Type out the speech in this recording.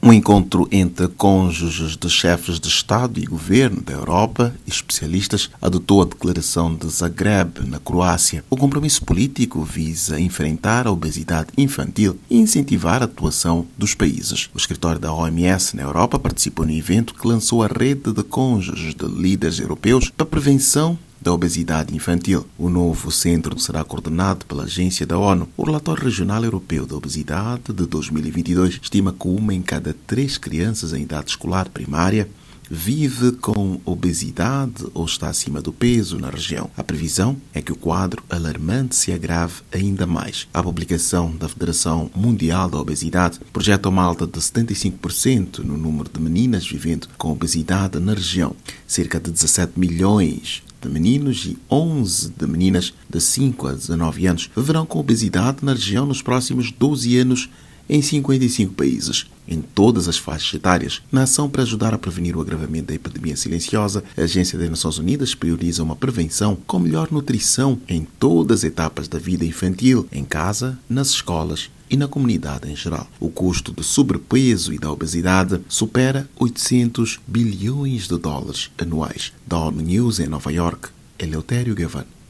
Um encontro entre cônjuges de chefes de Estado e Governo da Europa e especialistas adotou a Declaração de Zagreb, na Croácia. O compromisso político visa enfrentar a obesidade infantil e incentivar a atuação dos países. O escritório da OMS na Europa participou no evento que lançou a rede de cônjuges de líderes europeus para a prevenção da obesidade infantil. O novo centro será coordenado pela Agência da ONU. O relatório regional europeu da obesidade de 2022 estima que 1 em cada 3 crianças em idade escolar primária vive com obesidade ou está acima do peso na região. A previsão é que o quadro alarmante se agrave ainda mais. A publicação da Federação Mundial da Obesidade projeta uma alta de 75% no número de meninas vivendo com obesidade na região. Cerca de 17 milhões de meninos e 11 de meninas de 5 a 19 anos viverão com obesidade na região nos próximos 12 anos em 55 países, em todas as faixas etárias. Na ação para ajudar a prevenir o agravamento da epidemia silenciosa, a Agência das Nações Unidas prioriza uma prevenção com melhor nutrição em todas as etapas da vida infantil, em casa, nas escolas e na comunidade em geral. O custo do sobrepeso e da obesidade supera 800 bilhões de dólares anuais. Da ONU News em Nova York, Eleutério Gavan.